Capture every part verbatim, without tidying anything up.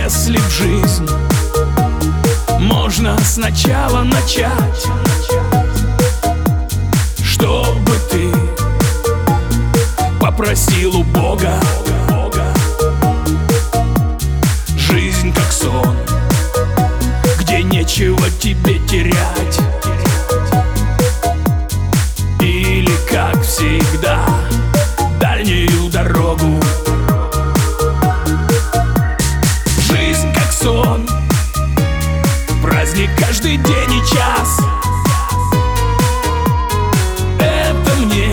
Если в жизнь можно сначала начать, чтобы ты попросил у Бога. Жизнь как сон, где нечего тебе терять. Или, как всегда, дальнюю дорогу. Жизнь как сон, праздник каждый день и час. Это мне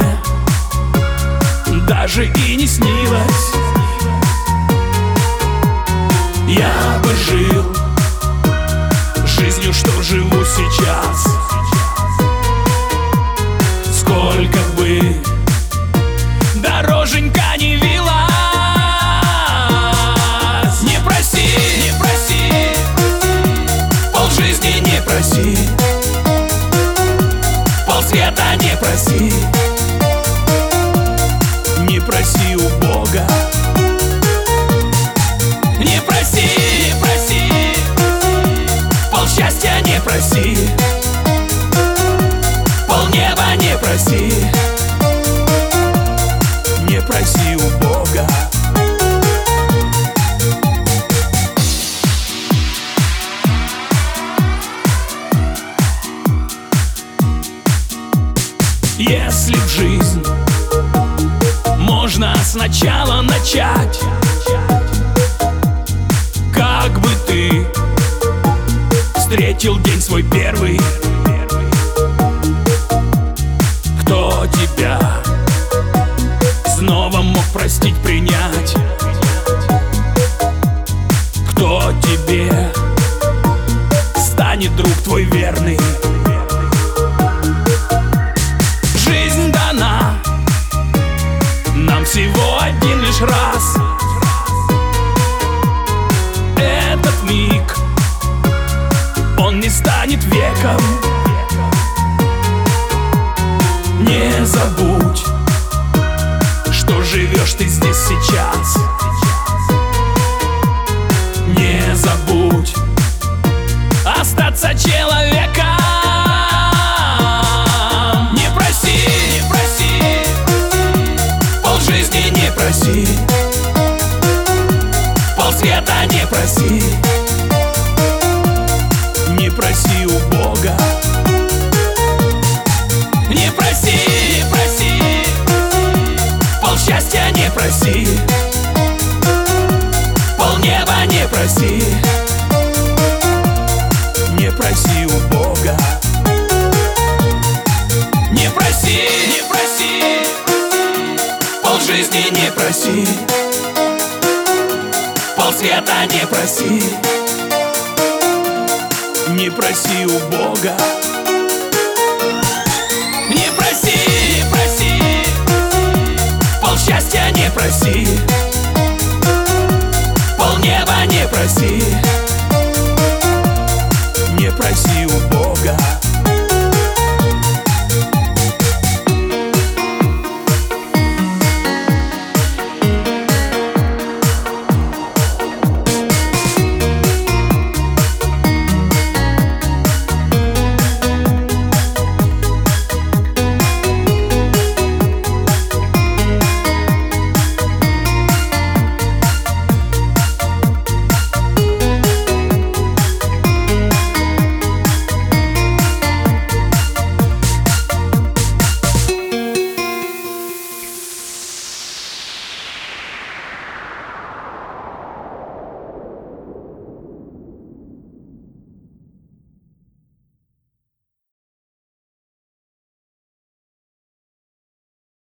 даже и не снилось. Я бы жил жизнью, что живу сейчас. Сколько бы дороженька не вилась. Не проси, не проси, полжизни не проси, полсвета не проси. Не проси у Бога. Не проси, не проси, полсчастья не проси, полнеба не проси. Не проси у Бога. Если в жизнь можно сначала начать, как бы ты встретил день свой первый? Кто тебя снова мог простить, принять? Кто тебе станет друг твой верный? Жизнь дана нам всего один лишь раз. Этот миг, он не станет веком. Не забудь, что живешь ты здесь сейчас. Не забудь остаться человеком. Не проси, не проси, полжизни не проси, полсвета не проси. Не проси у Бога. Не проси, не проси, полсчастья не проси, полнеба не проси. Не проси у Бога. Не проси, не проси, полжизни не проси, полсвета не проси. Не проси у Бога. Не проси, не проси, полсчастья не проси, полнеба не проси.